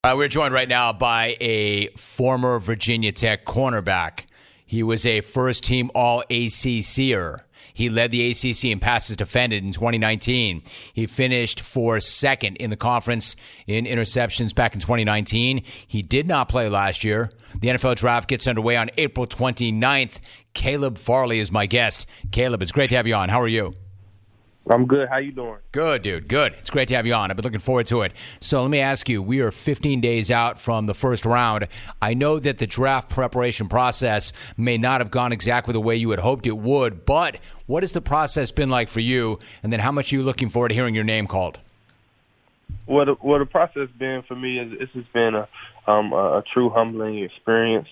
We're joined right now by a former Virginia Tech cornerback. He was a first-team All-ACCer. He led the ACC in passes defended in 2019. He finished for second in the conference in interceptions back in 2019. He did not play last year. The NFL Draft gets underway on April 29th. Caleb Farley is my guest. Caleb, it's great to have you on. How are you? I'm good. How you doing? Good, dude. Good. It's great to have you on. I've been looking forward to it. So let me ask you, we are 15 days out from the first round. I know that the draft preparation process may not have gone exactly the way you had hoped it would, but what has the process been like for you? And then how much are you looking forward to hearing your name called? Well, the process been for me is it's just been a true humbling experience.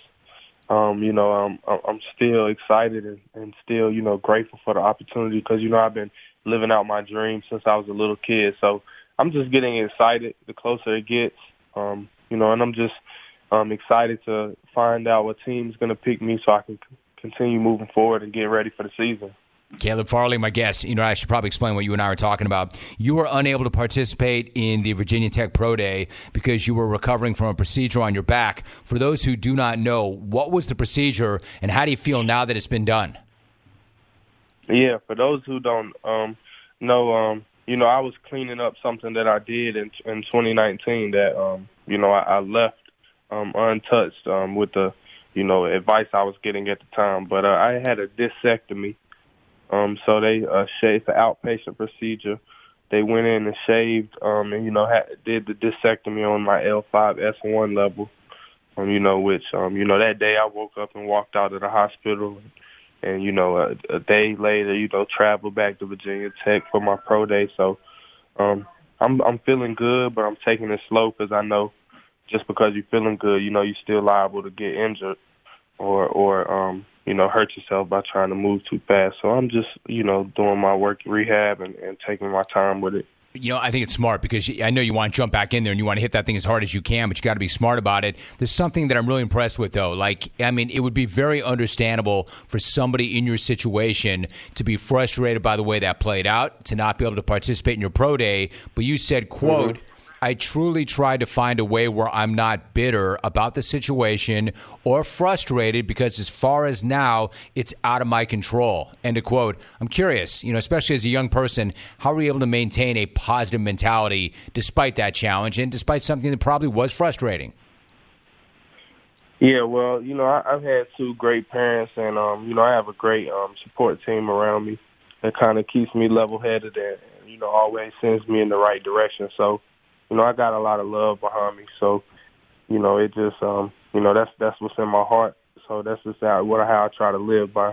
I'm still excited and still, grateful for the opportunity because, I've been living out my dream since I was a little kid. So I'm just getting excited the closer it gets, and I'm just excited to find out what team's going to pick me so I can continue moving forward and get ready for the season. Caleb Farley, my guest. I should probably explain what you and I were talking about. You were unable to participate in the Virginia Tech Pro Day because you were recovering from a procedure on your back. For those who do not know, what was the procedure and how do you feel now that it's been done? Yeah, for those who don't know, I was cleaning up something that I did in 2019 that, I left untouched with the, advice I was getting at the time. But I had a discectomy. So they shaved the outpatient procedure. They went in and shaved, did the discectomy on my L5-S1 level, which, that day I woke up and walked out of the hospital. And, a day later, traveled back to Virginia Tech for my pro day. So I'm feeling good, but I'm taking it slow because I know just because you're feeling good, you're still liable to get injured or hurt yourself by trying to move too fast. So I'm just, doing my work rehab and taking my time with it. I think it's smart because I know you want to jump back in there and you want to hit that thing as hard as you can, but you got to be smart about it. There's something that I'm really impressed with, though. It would be very understandable for somebody in your situation to be frustrated by the way that played out, to not be able to participate in your pro day. But you said, quote, I truly tried to find a way where I'm not bitter about the situation or frustrated because as far as now, it's out of my control. End of quote. I'm curious, especially as a young person, how were you able to maintain a positive mentality despite that challenge and despite something that probably was frustrating? Yeah, well, I've had two great parents and, I have a great support team around me that kind of keeps me level-headed and, always sends me in the right direction. So, I got a lot of love behind me, so, it just, that's what's in my heart. So that's just how I try to live by.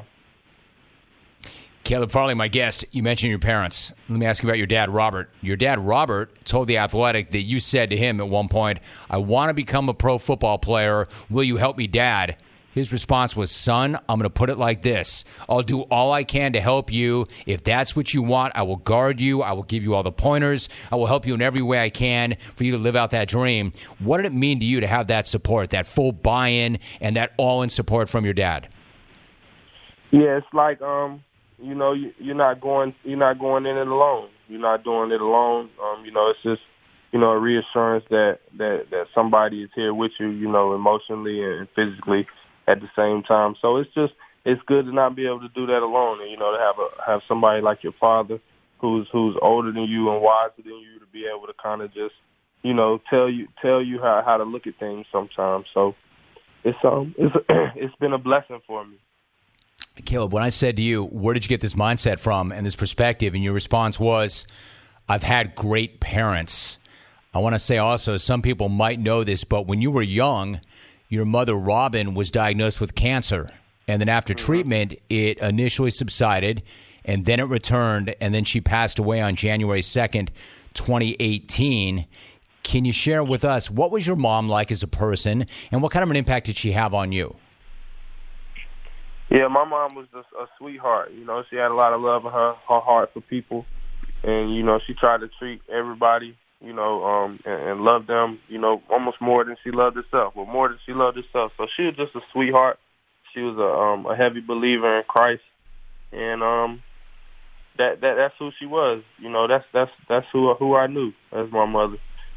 Caleb Farley, my guest, you mentioned your parents. Let me ask you about your dad, Robert. Your dad, Robert, told The Athletic that you said to him at one point, I want to become a pro football player. Will you help me, Dad? His response was, son, I'm going to put it like this. I'll do all I can to help you. If that's what you want, I will guard you. I will give you all the pointers. I will help you in every way I can for you to live out that dream. What did it mean to you to have that support, that full buy-in and that all-in support from your dad? Yeah, it's like, you're not going in it alone. You're not doing it alone. It's just, a reassurance that somebody is here with you, emotionally and physically at the same time. So it's good to not be able to do that alone, and to have somebody like your father who's older than you and wiser than you to be able to kind of just tell you how to look at things sometimes. So it's been a blessing for me. Caleb, when I said to you, where did you get this mindset from and this perspective, and your response was, I've had great parents. I want to say also, some people might know this, but when you were young, your mother, Robin, was diagnosed with cancer. And then after treatment, it initially subsided, and then it returned, and then she passed away on January 2nd, 2018. Can you share with us, what was your mom like as a person, and what kind of an impact did she have on you? Yeah, my mom was just a sweetheart. She had a lot of love in her heart for people. And, she tried to treat everybody, and love them, almost more than she loved herself, or more than she loved herself. So she was just a sweetheart. She was a heavy believer in Christ. And that's who she was. That's who I knew as my mother.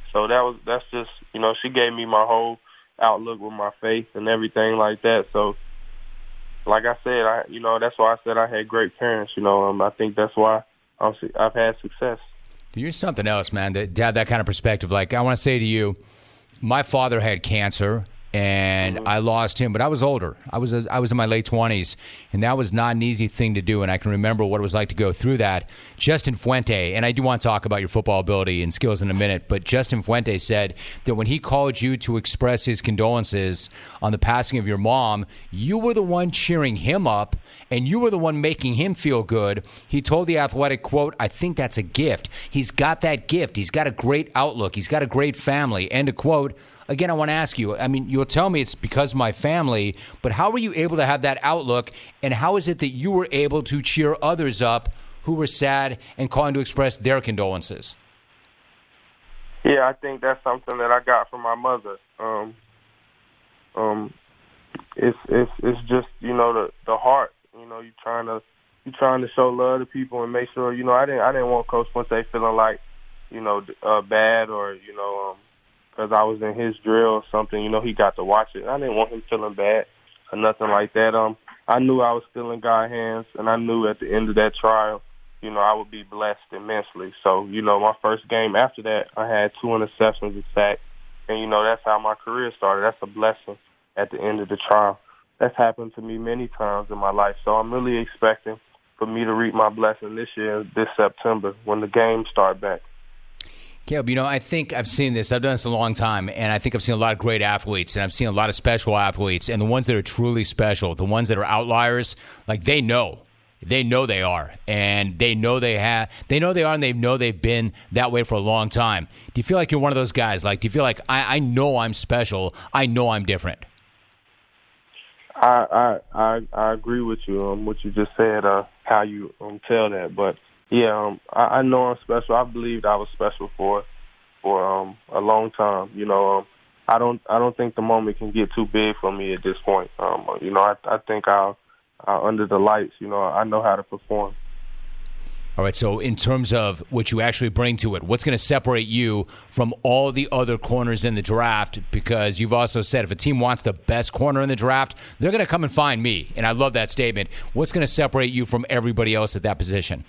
So that's just, she gave me my whole outlook with my faith and everything like that. So, like I said, that's why I said I had great parents. I think that's why I've had success. You're something else, man, to have that kind of perspective. Like, I want to say to you, my father had cancer, and I lost him, but I was older. I was in my late 20s, and that was not an easy thing to do, and I can remember what it was like to go through that. Justin Fuente, and I do want to talk about your football ability and skills in a minute, but Justin Fuente said that when he called you to express his condolences on the passing of your mom, you were the one cheering him up, and you were the one making him feel good. He told The Athletic, quote, "I think that's a gift. He's got that gift. He's got a great outlook. He's got a great family," end of quote. Again, I want to ask you, I mean, you'll tell me it's because of my family, but how were you able to have that outlook, and how is it that you were able to cheer others up who were sad and calling to express their condolences? Yeah, I think that's something that I got from my mother. It's just, the heart. You trying to show love to people and make sure, I didn't want Coach Fuente feeling like, bad or, because I was in his drill or something, he got to watch it. I didn't want him feeling bad or nothing like that. I knew I was still in God's hands, and I knew at the end of that trial, I would be blessed immensely. So, my first game after that, I had 2 interceptions in sack, and, that's how my career started. That's a blessing at the end of the trial. That's happened to me many times in my life. So I'm really expecting for me to reap my blessing this year, this September, when the games start back. Caleb, I think I've seen this. I've done this a long time, and I think I've seen a lot of great athletes, and I've seen a lot of special athletes, and the ones that are truly special, the ones that are outliers, like they know they are, and they know they are, and they know they've been that way for a long time. Do you feel like you're one of those guys? Like, do you feel like I know I'm special, I know I'm different? I agree with you on what you just said, how you tell that, but. Yeah, I know I'm special. I believed I was special for a long time. I don't think the moment can get too big for me at this point. I think I'll under the lights. I know how to perform. All right. So in terms of what you actually bring to it, what's going to separate you from all the other corners in the draft? Because you've also said if a team wants the best corner in the draft, they're going to come and find me, and I love that statement. What's going to separate you from everybody else at that position?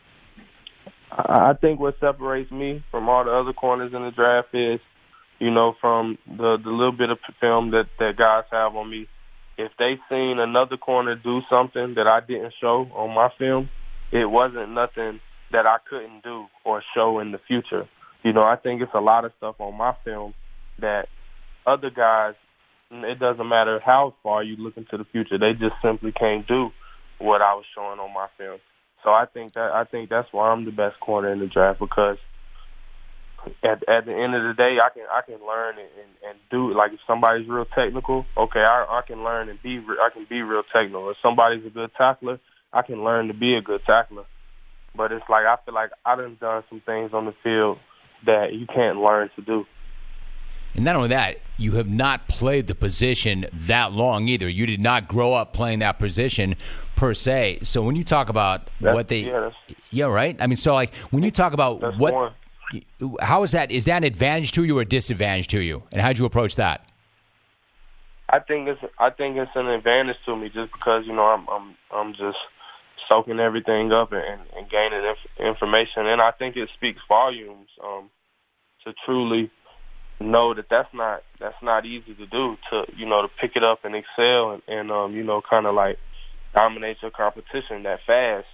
I think what separates me from all the other corners in the draft is, from the little bit of film that guys have on me. If they seen another corner do something that I didn't show on my film, it wasn't nothing that I couldn't do or show in the future. I think it's a lot of stuff on my film that other guys, it doesn't matter how far you look into the future, they just simply can't do what I was showing on my film. So I think that's why I'm the best corner in the draft, because at the end of the day, I can learn and do it. Like if somebody's real technical, okay, I can learn and be real technical. If somebody's a good tackler, I can learn to be a good tackler. But it's like I feel like I done some things on the field that you can't learn to do. And not only that, you have not played the position that long either. You did not grow up playing that position per se. So when you talk about what they, yeah, right. I mean, so like when you talk about what, how is that? Is that an advantage to you or a disadvantage to you? And how did you approach that? I think it's an advantage to me just because I'm just soaking everything up and gaining information, and I think it speaks volumes to truly know that that's not easy to do, to pick it up and excel and kind of like dominate your competition that fast.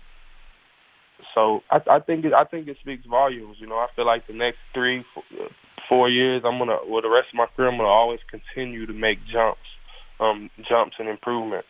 So I think it speaks volumes. I feel like the next 3-4 years, with the rest of my career, I'm gonna always continue to make jumps and improvement.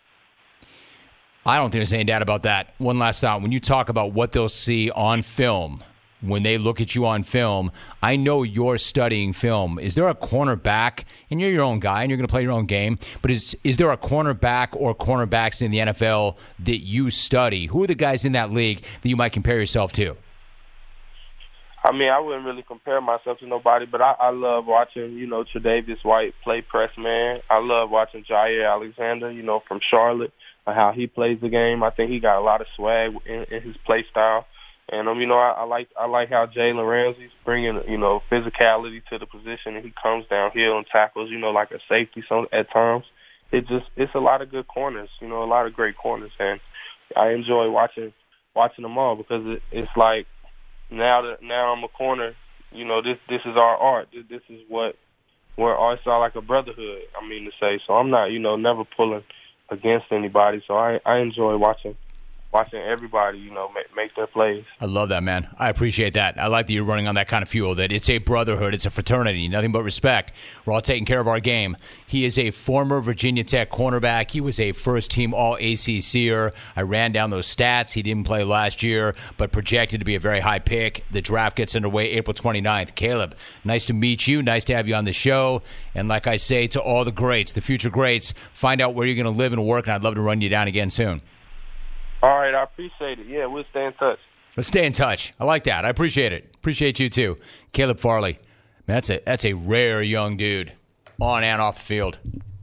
I don't think there's any doubt about that. One last thought: when you talk about what they'll see on film, when they look at you on film, I know you're studying film. Is there a cornerback, and you're your own guy, and you're going to play your own game, but is there a cornerback or cornerbacks in the NFL that you study? Who are the guys in that league that you might compare yourself to? I mean, I wouldn't really compare myself to nobody, but I love watching, Tre'Davious White play press man. I love watching Jair Alexander, from Charlotte, how he plays the game. I think he got a lot of swag in his play style. And I like how Jalen Ramsey's bringing physicality to the position, and he comes downhill and tackles like a safety. So at times, it's a lot of good corners, a lot of great corners, and I enjoy watching them all because it's like now I'm a corner. This is our art. This is where arts are like a brotherhood. I mean to say. So I'm not never pulling against anybody. So I enjoy watching everybody, make their plays. I love that, man. I appreciate that. I like that you're running on that kind of fuel, that it's a brotherhood, it's a fraternity, nothing but respect. We're all taking care of our game. He is a former Virginia Tech cornerback. He was a first-team All-ACCer. I ran down those stats. He didn't play last year, but projected to be a very high pick. The draft gets underway April 29th. Caleb, nice to meet you. Nice to have you on the show. And like I say to all the greats, the future greats, find out where you're going to live and work, and I'd love to run you down again soon. All right, I appreciate it. Yeah, we'll stay in touch. Let's stay in touch. I like that. I appreciate it. Appreciate you too. Caleb Farley. Man, that's a rare young dude on and off the field.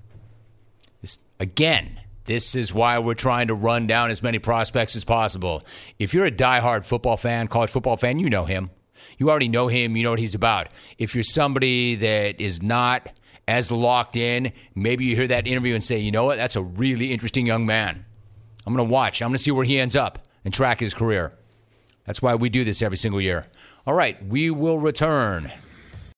This is why we're trying to run down as many prospects as possible. If you're a diehard football fan, college football fan, you know him. You already know him. You know what he's about. If you're somebody that is not as locked in, maybe you hear that interview and say, you know what, that's a really interesting young man. I'm going to watch. I'm going to see where he ends up and track his career. That's why we do this every single year. All right, we will return